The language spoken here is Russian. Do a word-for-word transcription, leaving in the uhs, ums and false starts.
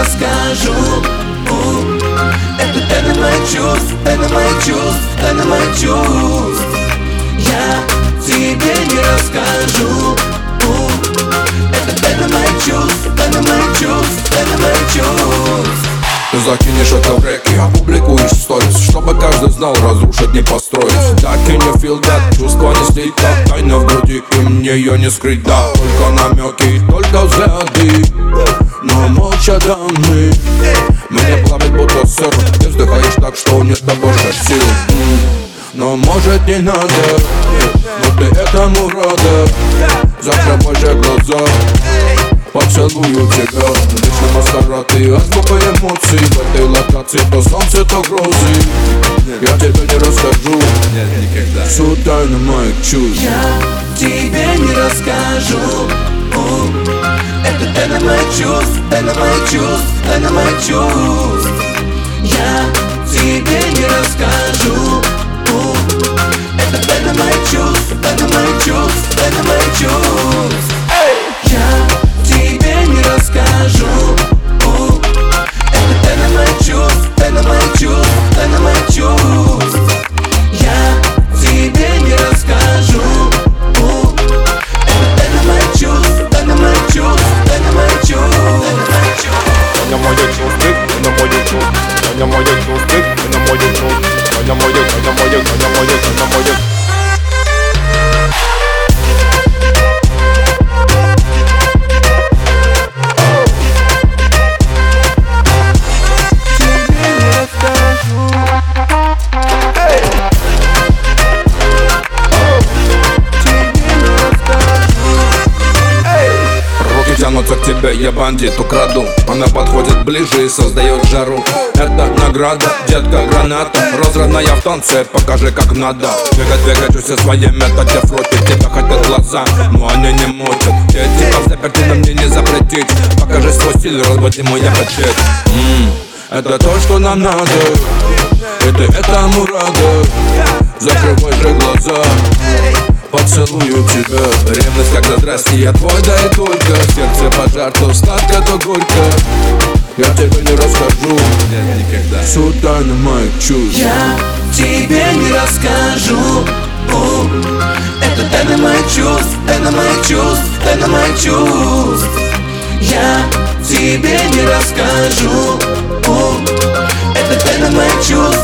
расскажу. У, Это тайна моих чувств, тайна моих чувств, тайна моих чувств. Я тебе не расскажу. У, Это тайна моих чувств, тайна моих чувств, тайна моих чувств. Ты закинешь это в реки, опубликуешь сторис, чтобы каждый знал, разрушить не построить. Так и не feel that, чувства не слить, как тайна в груди, и мне ее не скрыть, да. Только намеки, только взгляды, но молча даны. Мне плавит будто сыр, ты вздыхаешь так, что нет больше сил. Но может не надо, но ты этому рада. Закрывай же глаза, поцелую тебя. Вечно маскарад и азбука эмоций. В этой локации то солнце, то грозы. Я тебе не расскажу всю тайну моих чувств. Я тебе не расскажу. У, Это тайна моих чувств, тайна моих чувств, тайна моих чувств. Я тебе не расскажу. У, Это тайна моих чувств, тайна моих чувств, тайна моих чувств. Я тебе не расскажу. У, Это тайна моих чувств, тайна моих чувств, тайна моих чувств. Я тебе не расскажу. У, Это тайна моих чувств, тайна моих чувств, тайна моих чувств. Таня моя чувствует, Таня моя чувствует, Таня моя чувствует, Таня моя чувствует, Таня моя, Таня моя, Таня моя, Таня моя. Тянутся к тебе, я бандит, украду. Она подходит ближе и создает жару. Это награда, детка, граната. Разрывная в танце, покажи как надо. Двигать, двигать, все свои методы фротит. Тебя хотят глаза, но они не мочат. Я типа заперти, но мне не запретить. Покажи свой стиль, разбуди мой аппетит. Ммм, это то, что нам надо, и ты этому рада. Закрывай же глаза, поцелую тебя. Ревность, когда здрасте, я твой, да и только. Сердце пожар, то сладко, то горько. Я тебе не расскажу всю тайну моих чувств. Я тебе не расскажу. У, Это тайна моих чувств, тайна моих чувств, тайна моих чувств. Я тебе не расскажу. У, Это тайна моих чувств,